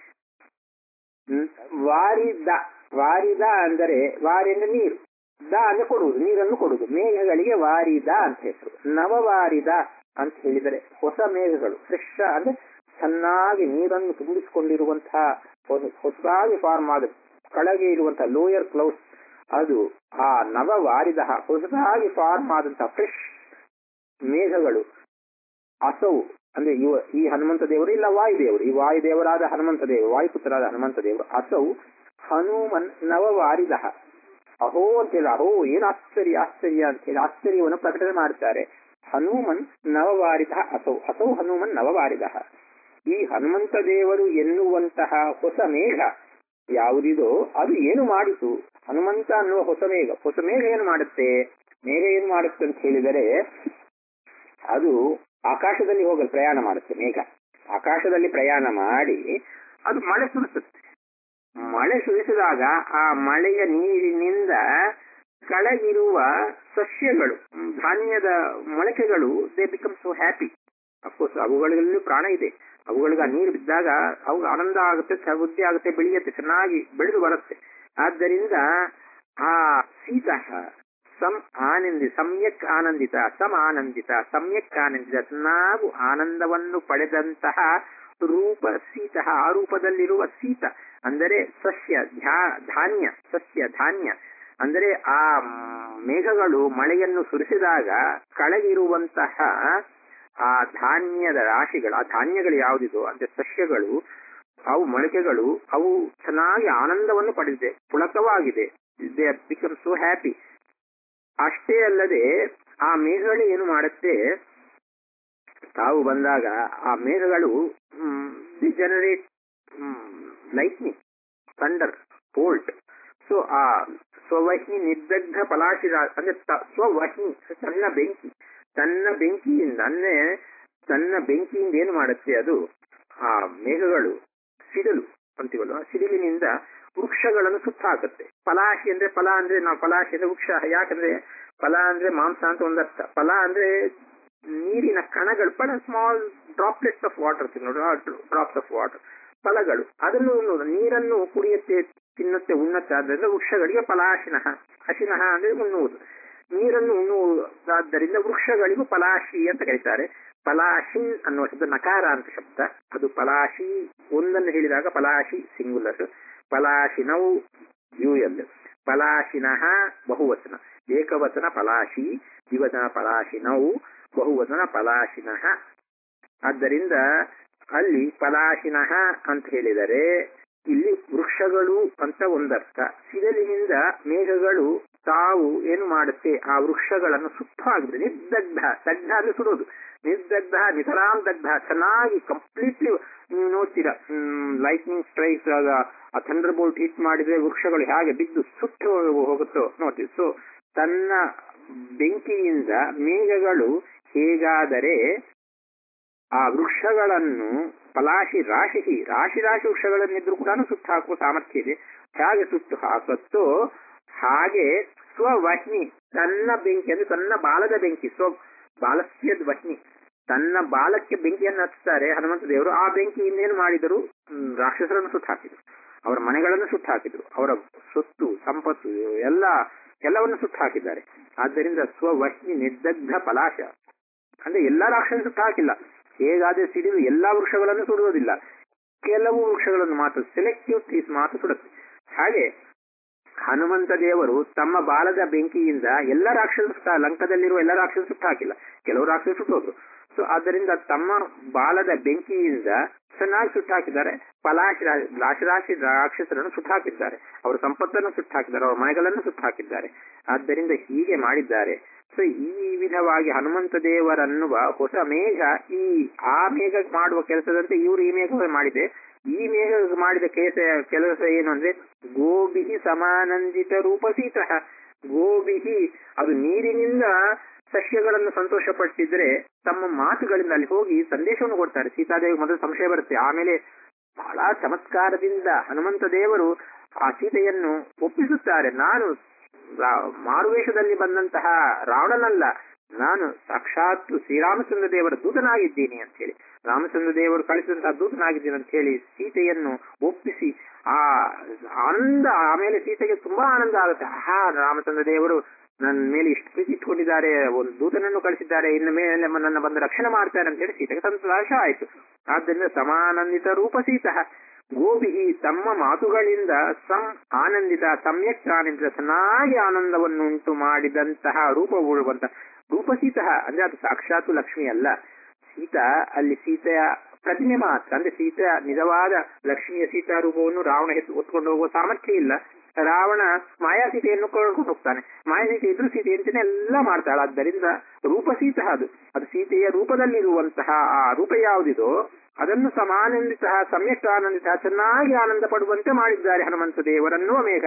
ವಾರಿದ, ವಾರಿದ ಅಂದರೆ ವಾರಿ ಅಂದ್ರೆ ನೀರು, ದ ಅಂದ್ರೆ ಕೊಡುವುದು, ನೀರನ್ನು ಕೊಡುವುದು. ಮೇಘಗಳಿಗೆ ವಾರಿದ ಅಂತ ಹೆಸರು. ನವವಾರಿದ ಅಂತ ಹೇಳಿದರೆ ಹೊಸ ಮೇಘಗಳು, ಫ್ರೆಶ್ ಅಂದ್ರೆ ಚೆನ್ನಾಗಿ ನೀರನ್ನು ತುಂಬಿಸಿಕೊಂಡಿರುವಂತಹ ಹೊಸದಾಗಿ ಫಾರ್ಮ್ ಆದ ಕೆಳಗೆ ಇರುವಂತಹ ಲೋಯರ್ ಕ್ಲೌಡ್ಸ್, ಅದು ಆ ನವವಾರಿದ ಹೊಸದಾಗಿ ಫಾರ್ಮ್ ಆದಂತಹ ಫ್ರೆಶ್ ಮೇಘಗಳು. ಅಸೌ ಅಂದ್ರೆ ಇವ ಈ ಹನುಮಂತ ದೇವರು ಇಲ್ಲ ವಾಯುದೇವರು, ಈ ವಾಯುದೇವರಾದ ಹನುಮಂತ ದೇವರು, ವಾಯುಪುತ್ರರಾದ ಹನುಮಂತ ದೇವರು. ಅಸೌ ಹನುಮನ್ ನವವಾರಿದ. ಅಹೋ ಅಂತೇಳಿ, ಅಹೋ ಏನು ಆಶ್ಚರ್ಯ ಆಶ್ಚರ್ಯ ಅಂತ ಹೇಳಿ ಆಶ್ಚರ್ಯವನ್ನು ಪ್ರಕಟಣೆ ಮಾಡ್ತಾರೆ. ಹನುಮನ್ ನವವಾರಿದ ಅಸೌ, ಅಸೌ ಹನುಮನ್ ನವವಾರಿದ. ಈ ಹನುಮಂತ ದೇವರು ಎನ್ನುವಂತಹ ಹೊಸ ಮೇಘ ಯಾವುದಿದೋ ಅದು ಏನು ಮಾಡಿತು? ಹನುಮಂತ ಅನ್ನುವ ಹೊಸ ಮೇಘ. ಹೊಸ ಮೇಘ ಏನು ಮಾಡುತ್ತೆ? ಮೇಘ ಏನು ಮಾಡುತ್ತೆ ಅಂತ ಹೇಳಿದರೆ, ಅದು ಆಕಾಶದಲ್ಲಿ ಹೋಗಲು ಪ್ರಯಾಣ ಮಾಡುತ್ತೆ. ಮೇಘ ಆಕಾಶದಲ್ಲಿ ಪ್ರಯಾಣ ಮಾಡಿ ಅದು ಮಳೆ ಸುರಿಸುತ್ತೆ. ಮಳೆ ಸುರಿಸಿದಾಗ ಆ ಮಳೆಯ ನೀರಿನಿಂದ ಕೆಳಗಿರುವ ಸಸ್ಯಗಳು, ಧಾನ್ಯದ ಮೊಳಕೆಗಳು, they become so happy. Of course ಅವುಗಳಲ್ಲಿ ಪ್ರಾಣ ಇದೆ, ಅವುಗಳಿಗೆ ಆ ನೀರು ಬಿದ್ದಾಗ ಅವು ಆನಂದ ಆಗುತ್ತೆ, ಸಮೃದ್ಧಿ ಆಗುತ್ತೆ, ಬೆಳೆಯುತ್ತೆ, ಚೆನ್ನಾಗಿ ಬೆಳೆದು ಬರುತ್ತೆ. ಆದ್ದರಿಂದ ಆ ಸೀತ ಸಂ ಆನಂದಿ ಸಮ್ಯಕ್ ಆನಂದಿತ ಸಮ ಆನಂದಿತ ಸಮ್ಯಕ್ ಆನಂದಿತ ನಾವು ಆನಂದವನ್ನು ಪಡೆದಂತಹ ರೂಪ ಸೀತ, ಆ ರೂಪದಲ್ಲಿರುವ ಸೀತ ಅಂದರೆ ಸಸ್ಯ ಧಾನ್ಯ, ಸಸ್ಯ ಧಾನ್ಯ ಅಂದರೆ ಆ ಮೇಘಗಳು ಮಳೆಯನ್ನು ಸುರಿಸಿದಾಗ ಕೆಳಗಿರುವಂತಹ ಆ ಧಾನ್ಯದ ರಾಶಿಗಳು, ಆ ಧಾನ್ಯಗಳು ಯಾವುದಿದೋ ಅಂದ್ರೆ ಸಸ್ಯಗಳು, ಅವು ಮೊಳಕೆಗಳು, ಅವು ಚೆನ್ನಾಗಿ ಆನಂದವನ್ನು ಪಡೆದಿದೆ, ಪುಳಕವಾಗಿದೆ, ದೇ ಬಿಕಮ್ ಸೋ ಹ್ಯಾಪಿ. ಅಷ್ಟೇ ಅಲ್ಲದೆ ಆ ಮೇಘಗಳು ಏನು ಮಾಡುತ್ತೆ, ತಾವು ಬಂದಾಗ ಆ ಮೇಘಗಳು the generate lightning, thunder, bolt. So ಆ ಸ್ವವಹಿ ನಿರ್ದಗ್ಧ ಫಲಾಶಿರ ಅಂದ್ರೆ ಸ್ವವಹಿ ತನ್ನ ಬೆಂಕಿ, ತನ್ನ ಬೆಂಕಿಯಿಂದ ಅಂದ್ರೆ ತನ್ನ ಬೆಂಕಿಯಿಂದ ಏನು ಮಾಡುತ್ತೆ ಅದು, ಆ ಮೇಘಗಳು ಸಿಡಿಲು ಅಂತೀವಲ್ಲ, ಸಿಡಿಲಿನಿಂದ ವೃಕ್ಷಗಳನ್ನು ಸುತ್ತಾಕುತ್ತೆ. ಫಲಾಶಿ ಅಂದ್ರೆ ಫಲ ಅಂದ್ರೆ ನಾವು ಫಲಾಶಿ ಅಂದ್ರೆ ವೃಕ್ಷ, ಯಾಕಂದ್ರೆ ಫಲ ಅಂದ್ರೆ ಮಾಂಸ ಅಂತ ಒಂದರ್ಥ. ಫಲ ಅಂದ್ರೆ ನೀರಿನ ಕಣಗಳು, ಫಲ small droplets of water, drops of water, ಫಲಗಳು. ಅದನ್ನು ನೀರನ್ನು ಕುಡಿಯುತ್ತೆ, ತಿನ್ನುತ್ತೆ, ಉಣ್ಣತ್ತೆ. ಆದ್ದರಿಂದ ವೃಕ್ಷಗಳಿಗೆ ಫಲಾಶಿನಃ, ಹಸಿನಃ ಅಂದ್ರೆ ಉಣ್ಣುವುದು, ನೀರನ್ನು ಉಣ್ಣುವುದಾದ್ದರಿಂದ ವೃಕ್ಷಗಳಿಗೂ ಫಲಾಶಿ ಅಂತ ಕರೀತಾರೆ. ಫಲಾಶಿನ್ ಅನ್ನುವ ಶಬ್ದ ನಕಾರ ಅಂತ ಶಬ್ದ, ಅದು ಫಲಾಶಿ ಒಂದನ್ನು ಹೇಳಿದಾಗ ಫಲಾಶಿ ಸಿಂಗುಲರ್, ಫಲಾಶಿನೌ ಯುಎಲ್, ಫಲಾಶಿನಃ ಬಹುವಚನ, ಏಕವಚನ ಫಲಾಶಿ, ದ್ವಿವಚನ ಫಲಾಶಿನೌ, ಬಹುವಚನ ಫಲಾಶಿನಃ. ಆದ್ದರಿಂದ ಅಲ್ಲಿ ಫಲಾಶಿನಃ ಅಂತ ಹೇಳಿದರೆ ಇಲ್ಲಿ ವೃಕ್ಷಗಳು ಅಂತ ಒಂದರ್ಥ. ಸಿಡಿಲಿನಿಂದ ಮೇಘಗಳು ತಾವು ಏನು ಮಾಡುತ್ತೆ, ಆ ವೃಕ್ಷಗಳನ್ನು ಸುತ್ತ ಹಾಕಿದ್ರೆ ನಿರ್ದಗ್ಧ, ದಗ್ಧ ಅಂದ್ರೆ ಸುಡೋದು, ನಿರ್ದಗ್ಧ ನಿತರಾಂ ದಗ್ಧ, ಚೆನ್ನಾಗಿ ಕಂಪ್ಲೀಟ್ಲಿ ನೀವು ನೋಡ್ತೀರಾ, ಲೈಟ್ನಿಂಗ್ ಸ್ಟ್ರೈಕ್ಸ್ ಆಗ ಆ ಥಂಡರ್ ಬೋಲ್ಟ್ ಹಿಟ್ ಮಾಡಿದ್ರೆ ವೃಕ್ಷಗಳು ಹೇಗೆ ಬಿದ್ದು ಸುಟ್ಟು ಹೋಗುತ್ತೋ ನೋಡ್ತೀವಿ. ಸೊ ತನ್ನ ಬೆಂಕಿಯಿಂದ ಮೇಘಗಳು ಹೇಗಾದರೆ ಆ ವೃಕ್ಷಗಳನ್ನು ಫಲಾಶಿ ರಾಶಿ ರಾಶಿ ರಾಶಿ ವೃಕ್ಷಗಳನ್ನಿದ್ರು ಕೂಡ ಸುಟ್ಟು ಹಾಕುವ ಸಾಮರ್ಥ್ಯ ಇದೆ, ಹೇಗೆ ಸುಟ್ಟು ಹಾಕುತ್ತೋ ಹಾಗೆ ಸ್ವವಹ್ನಿ ತನ್ನ ಬೆಂಕಿ ಅಂದ್ರೆ ತನ್ನ ಬಾಲದ ಬೆಂಕಿ, ಸ್ವ ಬಾಲಸ್ಯದ ವಹ್ನಿ, ತನ್ನ ಬಾಲಕ್ಕೆ ಬೆಂಕಿಯನ್ನು ಹಚ್ಚುತ್ತಾರೆ ಹನುಮಂತ ದೇವರು. ಆ ಬೆಂಕಿಯಿಂದ ಏನು ಮಾಡಿದರು, ರಾಕ್ಷಸರನ್ನು ಸುಟ್ಟು ಹಾಕಿದರು, ಅವರ ಮನೆಗಳನ್ನು ಸುಟ್ಟು ಹಾಕಿದರು, ಅವರ ಸೊತ್ತು ಸಂಪತ್ತು ಎಲ್ಲ ಎಲ್ಲವನ್ನು ಸುಟ್ಟು ಹಾಕಿದ್ದಾರೆ. ಆದ್ದರಿಂದ ಸ್ವವಹ್ನಿ ನಿರ್ದಗ್ಧ ಫಲಾಶ ಅಂದ್ರೆ ಎಲ್ಲಾ ರಾಕ್ಷಸ ಸುಟ್ಟು ಹಾಕಿಲ್ಲ, ಹೇಗಾದ್ರೆ ಸಿಡಿದು ಎಲ್ಲಾ ವೃಕ್ಷಗಳನ್ನು ಸುಡುವುದಿಲ್ಲ, ಕೆಲವು ವೃಕ್ಷಗಳನ್ನು ಮಾತ್ರ, ಸೆಲೆಕ್ಟಿವ್ ಟ್ರೀಸ್ ಮಾತ್ರ ಸುಡುತ್ತೆ. ಹಾಗೆ ಹನುಮಂತ ದೇವರು ತಮ್ಮ ಬಾಲದ ಬೆಂಕಿಯಿಂದ ಎಲ್ಲ ರಾಕ್ಷಸ, ಲಂಕದಲ್ಲಿರುವ ಎಲ್ಲ ರಾಕ್ಷಸ ಸುಟ್ಟು ಹಾಕಿಲ್ಲ, ಕೆಲವು ರಾಕ್ಷಸ ಸುಟ್ಟೋದ್ರು. ಸೊ ಆದ್ದರಿಂದ ತಮ್ಮ ಬಾಲದ ಬೆಂಕಿಯಿಂದ ಚೆನ್ನಾಗಿ ಸುಟ್ಟು ಹಾಕಿದ್ದಾರೆ, ಫಲಾಶಿ ರಾಶಿ ರಾಶಿ ರಾಕ್ಷಸರನ್ನು ಸುಟ್ಟು ಹಾಕಿದ್ದಾರೆ, ಅವರ ಸಂಪತ್ತನ್ನು ಸುಟ್ಟು ಹಾಕಿದ್ದಾರೆ, ಅವರ ಮನೆಗಳನ್ನು ಸುಟ್ಟು ಹಾಕಿದ್ದಾರೆ. ಆದ್ದರಿಂದ ಹೀಗೆ ಮಾಡಿದ್ದಾರೆ. ಸೊ ಈ ವಿಧವಾಗಿ ಹನುಮಂತ ದೇವರನ್ನುವ ಹೊಸ ಮೇಘ, ಈ ಆ ಮೇಘ ಮಾಡುವ ಕೆಲಸದಂತೆ ಇವರು ಈ ಮೇಘ ಮಾಡಿದೆ. ಈ ಮೇಘ ಮಾಡಿದ ಕೆಲಸ ಕೆಲಸ ಏನು ಅಂದ್ರೆ ಗೋಬಿಹಿ ಸಮಾನಂದಿತ ರೂಪಸೀತ. ಗೋಬಿಹಿ ಅದು ನೀರಿನಿಂದ ಸಸ್ಯಗಳನ್ನು ಸಂತೋಷ ಪಟ್ಟಿದ್ರೆ ತಮ್ಮ ಮಾತುಗಳಿಂದ ಅಲ್ಲಿ ಹೋಗಿ ಸಂದೇಶವನ್ನು ಕೊಡ್ತಾರೆ. ಸೀತಾದೇವಿ ಮೊದಲು ಸಂಶಯ ಬರುತ್ತೆ, ಆಮೇಲೆ ಬಹಳ ಚಮತ್ಕಾರದಿಂದ ಹನುಮಂತ ದೇವರು ಆ ಸೀತೆಯನ್ನು ಒಪ್ಪಿಸುತ್ತಾರೆ. ನಾನು ಮಾರುವೇಷದಲ್ಲಿ ಬಂದಂತಹ ರಾವಣನಲ್ಲ, ನಾನು ಸಾಕ್ಷಾತ್ ಶ್ರೀರಾಮಚಂದ್ರ ದೇವರ ದೂತನಾಗಿದ್ದೀನಿ ಅಂತ ಹೇಳಿ, ರಾಮಚಂದ್ರ ದೇವರು ಕಳಿಸಿದಂತಹ ದೂತನಾಗಿದ್ದೀನಿ ಅಂತ ಹೇಳಿ ಸೀತೆಯನ್ನು ಒಪ್ಪಿಸಿ ಆ ಆನಂದ. ಆಮೇಲೆ ಸೀತೆಗೆ ತುಂಬಾ ಆನಂದ ಆಗುತ್ತೆ, ಆಹಾ ರಾಮಚಂದ್ರ ದೇವರು ನನ್ನ ಮೇಲೆ ಇಷ್ಟು ಪ್ರೀತಿ ಇಟ್ಕೊಂಡಿದ್ದಾರೆ, ಒಂದು ದೂತನನ್ನು ಕಳಿಸಿದ್ದಾರೆ, ಇನ್ನು ಮೇಲೆ ನನ್ನ ಬಂದು ರಕ್ಷಣೆ ಮಾಡ್ತಾರೆ ಅಂತ ಹೇಳಿ ಸೀತೆಗೆ ಸಂತೋಷ ಆಯಿತು. ಆದ್ದರಿಂದ ಸಮಾನಂದಿತ ರೂಪ ಸೀತ ಗೋಬಿಹಿ ತಮ್ಮ ಮಾತುಗಳಿಂದ ಸಂ ಆನಂದಿತ ಸಮ್ಯಕ್ ಆನಂದಿತ ಚೆನ್ನಾಗಿ ಆನಂದವನ್ನು ಉಂಟು ಮಾಡಿದಂತಹ ರೂಪವುಳ್ಳುವಂತ ರೂಪಸೀತ ಅಂದ್ರೆ ಅದು ಸಾಕ್ಷಾತ್ ಲಕ್ಷ್ಮಿ ಅಲ್ಲ, ಸೀತಾ ಅಲ್ಲಿ ಸೀತೆಯ ಪ್ರತಿಮೆ ಮಾತ್ರ. ಅಂದ್ರೆ ಸೀತೆಯ ನಿಜವಾದ ಲಕ್ಷ್ಮಿಯ ಸೀತಾ ರೂಪವನ್ನು ರಾವಣ ಎತ್ತು ಹೊತ್ಕೊಂಡು ಹೋಗುವ ಸಾಮರ್ಥ್ಯ ಇಲ್ಲ. ರಾವಣ ಮಾಯಾ ಸೀತೆಯನ್ನು ಕಳ್ಕೊಂಡು ಹೋಗ್ತಾನೆ, ಮಾಯಾ ಸೀತೆ ಇದ್ರು ಸೀತೆ ಅಂತಾನೆ ಎಲ್ಲ ಮಾಡ್ತಾಳೆ. ಆದ್ದರಿಂದ ರೂಪಸೀತ ಅದು ಅದು ಸೀತೆಯ ರೂಪದಲ್ಲಿರುವಂತಹ ಆ ರೂಪ ಯಾವುದಿದೋ ಅದನ್ನು ಸಮಾನಂದಿತ ಸಮ್ಯಕ್ ಆನಂದಿತ ಚೆನ್ನಾಗಿ ಆನಂದ ಪಡುವಂತೆ ಮಾಡಿದ್ದಾರೆ ಹನುಮಂತ ದೇವರನ್ನುವ ಮೇಘ.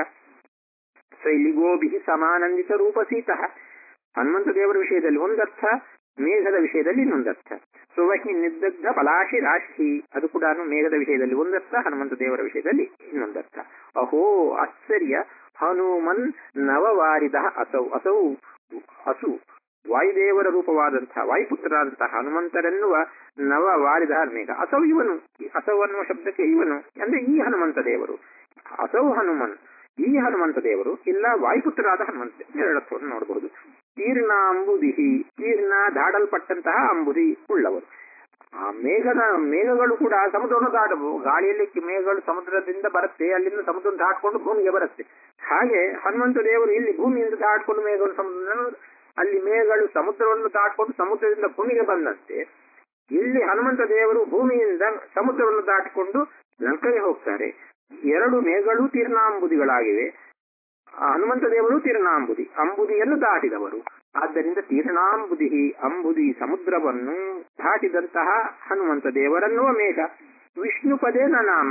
ಸೊ ಇಲ್ಲಿ ಗೋಬಿಹಿ ಸಮಾನಂದಿತ ರೂಪಸೀತ ಹನುಮಂತ ದೇವರ ವಿಷಯದಲ್ಲಿ ಒಂದರ್ಥ, ಮೇಘದ ವಿಷಯದಲ್ಲಿ ಇನ್ನೊಂದರ್ಥ. ಸುವಹಿ ನಿರ್ದಗ್ಧ ಫಲಾಶಿ ರಾಶಿ, ಅದು ಕೂಡ ಮೇಘದ ವಿಷಯದಲ್ಲಿ ಒಂದರ್ಥ, ಹನುಮಂತ ದೇವರ ವಿಷಯದಲ್ಲಿ ಇನ್ನೊಂದರ್ಥ. ಅಹೋ ಆಶ್ಚರ್ಯ ಹನುಮನ್ ನವವಾರಿದ ಅಸೌ, ಅಸೌ ಅಸು ವಾಯುದೇವರ ರೂಪವಾದಂತಹ ವಾಯುಪುತ್ರರಾದಂತಹ ಹನುಮಂತರೆನ್ನುವ ನವ ವಾರಿದ ಮೇಘ. ಅಸೌ ಇವನು, ಅಸೌ ಅನ್ನುವ ಶಬ್ದಕ್ಕೆ ಇವನು ಅಂದ್ರೆ ಈ ಹನುಮಂತ ದೇವರು. ಅಸೌ ಹನುಮನ್ ಈ ಹನುಮಂತ ದೇವರು, ಇಲ್ಲ ವಾಯುಪುತ್ರರಾದ ಹನುಮಂತ, ಎರಡರ್ಥವನ್ನು ನೋಡಬಹುದು. ತೀರ್ಣ ಅಂಬುದಿಹಿ, ತೀರ್ಣ ದಾಡಲ್ಪಟ್ಟಂತಹ ಅಂಬುದಿ ಉಳ್ಳವರು. ಆ ಮೇಘದ ಮೇಘಗಳು ಕೂಡ ಸಮುದ್ರವನ್ನು ದಾಟಬಹುದು. ಗಾಳಿಯಲ್ಲಿ ಮೇಘಗಳು ಸಮುದ್ರದಿಂದ ಬರುತ್ತೆ, ಅಲ್ಲಿಂದ ಸಮುದ್ರ ದಾಟ್ಕೊಂಡು ಭೂಮಿಗೆ ಬರುತ್ತೆ. ಹಾಗೆ ಹನುಮಂತ ದೇವರು ಇಲ್ಲಿ ಭೂಮಿಯಿಂದ ದಾಟ್ಕೊಂಡು ಮೇಘಗಳು ಸಮುದ್ರ, ಅಲ್ಲಿ ಮೇಘಗಳು ಸಮುದ್ರವನ್ನು ದಾಟ್ಕೊಂಡು ಸಮುದ್ರದಿಂದ ಭೂಮಿಗೆ ಬಂದಂತೆ ಇಲ್ಲಿ ಹನುಮಂತ ದೇವರು ಭೂಮಿಯಿಂದ ಸಮುದ್ರವನ್ನು ದಾಟಿಕೊಂಡು ಲಂಕೆಗೆ ಹೋಗ್ತಾರೆ. ಎರಡು ಮೇಘಗಳು ತೀರ್ಣಾಂಬುದಿಗಳಾಗಿವೆ. ಹನುಮಂತ ದೇವರು ತೀರ್ಣಾಂಬುದಿ, ಅಂಬುದಿಯನ್ನು ದಾಟಿದವರು. ಆದ್ದರಿಂದ ತೀರ್ಣಾಂಬುದಿ, ಅಂಬುದಿ ಸಮುದ್ರವನ್ನು ದಾಟಿದಂತಹ ಹನುಮಂತ ದೇವರನ್ನುವ ಮೇಘ. ವಿಷ್ಣು ಪದೇ ನನಾಮ,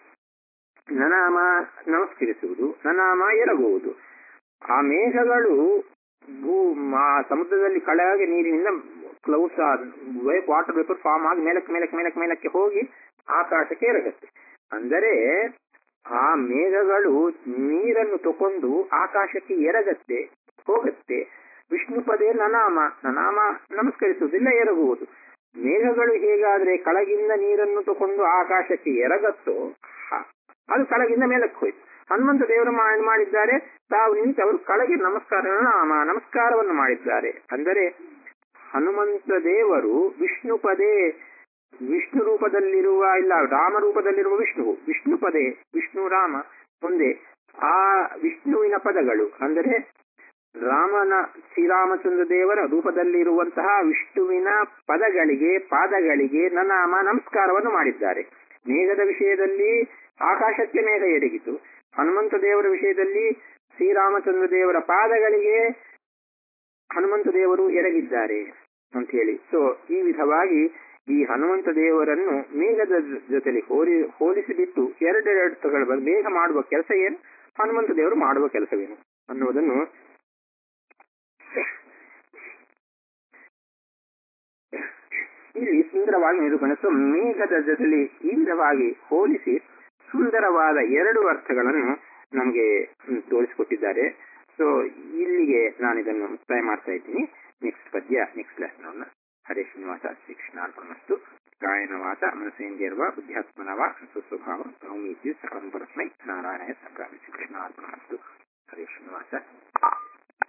ನನಾಮ ನಮಸ್ಕರಿಸುವುದು, ನನಾಮ ಎರಗುವುದು. ಆ ಮೇಘಗಳು ಭೂ ಆ ಸಮುದ್ರದಲ್ಲಿ ಕಳೆಗೆ ನೀರಿನಿಂದ ಕ್ಲೌಡ್ಸ್ ವಾಟರ್ ವೇಪರ್ ಫಾರ್ಮ್ ಆಗಿ ಮೇಲಕ್ಕೆ ಮೇಲಕ್ಕೆ ಮೇಲಕ್ಕೆ ಮೇಲಕ್ಕೆ ಹೋಗಿ ಆಕಾಶಕ್ಕೆ ಎರಗುತ್ತೆ. ಅಂದರೆ ಆ ಮೇಘಗಳು ನೀರನ್ನು ತಕೊಂಡು ಆಕಾಶಕ್ಕೆ ಎರಗತ್ತೆ, ಹೋಗುತ್ತೆ. ವಿಷ್ಣು ಪದೇ ನನಾಮ, ನನಾಮ ನಮಸ್ಕರಿಸುವುದಿಲ್ಲ, ಎರಗುವುದು. ಮೇಘಗಳು ಹೇಗಾದ್ರೆ ಕೆಳಗಿಂದ ನೀರನ್ನು ತಕೊಂಡು ಆಕಾಶಕ್ಕೆ ಎರಗತ್ತೋ ಅದು ಕೆಳಗಿಂದ ಮೇಲಕ್ಕೆ ಹೋಯ್ತು. ಹನುಮಂತ ದೇವರು ಮಾಡಿದ್ದಾರೆ, ತಾವು ನಿಂತವರು ಕೆಳಗೆ ನಮಸ್ಕಾರ ನಾಮ ನಮಸ್ಕಾರವನ್ನು ಮಾಡಿದ್ದಾರೆ. ಅಂದರೆ ಹನುಮಂತ ದೇವರು ವಿಷ್ಣು ಪದೇ, ವಿಷ್ಣು ರೂಪದಲ್ಲಿರುವ, ಇಲ್ಲ ರಾಮ ರೂಪದಲ್ಲಿರುವ ವಿಷ್ಣು, ವಿಷ್ಣು ಪದೇ, ವಿಷ್ಣು ರಾಮ ಒಂದೇ. ಆ ವಿಷ್ಣುವಿನ ಪದಗಳು ಅಂದರೆ ರಾಮನ ಶ್ರೀರಾಮಚಂದ್ರ ದೇವರ ರೂಪದಲ್ಲಿರುವಂತಹ ವಿಷ್ಣುವಿನ ಪದಗಳಿಗೆ, ಪಾದಗಳಿಗೆ ನನಾಮ ನಮಸ್ಕಾರವನ್ನು ಮಾಡಿದ್ದಾರೆ. ಮೇಘದ ವಿಷಯದಲ್ಲಿ ಆಕಾಶಕ್ಕೆ ಮೇಘ ಎರಗಿತು, ಹನುಮಂತ ದೇವರ ವಿಷಯದಲ್ಲಿ ಶ್ರೀರಾಮಚಂದ್ರ ದೇವರ ಪಾದಗಳಿಗೆ ಹನುಮಂತ ದೇವರು ಎರಗಿದ್ದಾರೆ ಅಂತ ಹೇಳಿ. ಸೊ ಈ ವಿಧವಾಗಿ ಈ ಹನುಮಂತ ದೇವರನ್ನು ಮೇಘದ ಜೊತೆಲಿ ಹೋಲಿ ಹೋಲಿಸಿಬಿಟ್ಟು ಎರಡೆರಡು ತಗೊಳ್ಬಾರ್ದು. ಮೇಘ ಮಾಡುವ ಕೆಲಸ ಏನು, ಹನುಮಂತ ದೇವರು ಮಾಡುವ ಕೆಲಸವೇನು ಅನ್ನುವುದನ್ನು ಇಲ್ಲಿ ಸುಂದರವಾಗಿ ನಿರೂಪಣೆ. ಸೊ ಮೇಘದ ಜೊತೆಲಿ ಈ ವಿಧವಾಗಿ ಹೋಲಿಸಿ ಸುಂದರವಾದ ಎರಡು ಅರ್ಥಗಳನ್ನು ನಮಗೆ ತೋರಿಸಿಕೊಟ್ಟಿದ್ದಾರೆ. ಸೊ ಇಲ್ಲಿಗೆ ನಾನು ಇದನ್ನು ಮುಕ್ತಾಯ ಮಾಡ್ತಾ ಇದ್ದೀನಿ. ನೆಕ್ಸ್ಟ್ ಪದ್ಯ ನೆಕ್ಸ್ಟ್ ಕ್ಲಾಸ್ ನೋಡೋಣ. ಹರೇ ಶ್ರೀನಿವಾಸ, ಶ್ರೀಕೃಷ್ಣಾರ್ಪಣಮಸ್ತು. ಕಾಯನ ವಾಚ ಮನಸೇಂದ್ರಿಯರ್ವ ಬುದ್ಧ್ಯಾತ್ಮನವ ಸ್ವಸ್ವಭಾವ ಭೌಮೀತಿ ಸಕಲಂ ಪರಸ್ಮೈ ನಾರಾಯಣ ಸಂಕ್ರಾಂತಿ. ಶ್ರೀಕೃಷ್ಣಾರ್ಪಣಮಸ್ತು. ಹರೇ ಶ್ರೀನಿವಾಸ.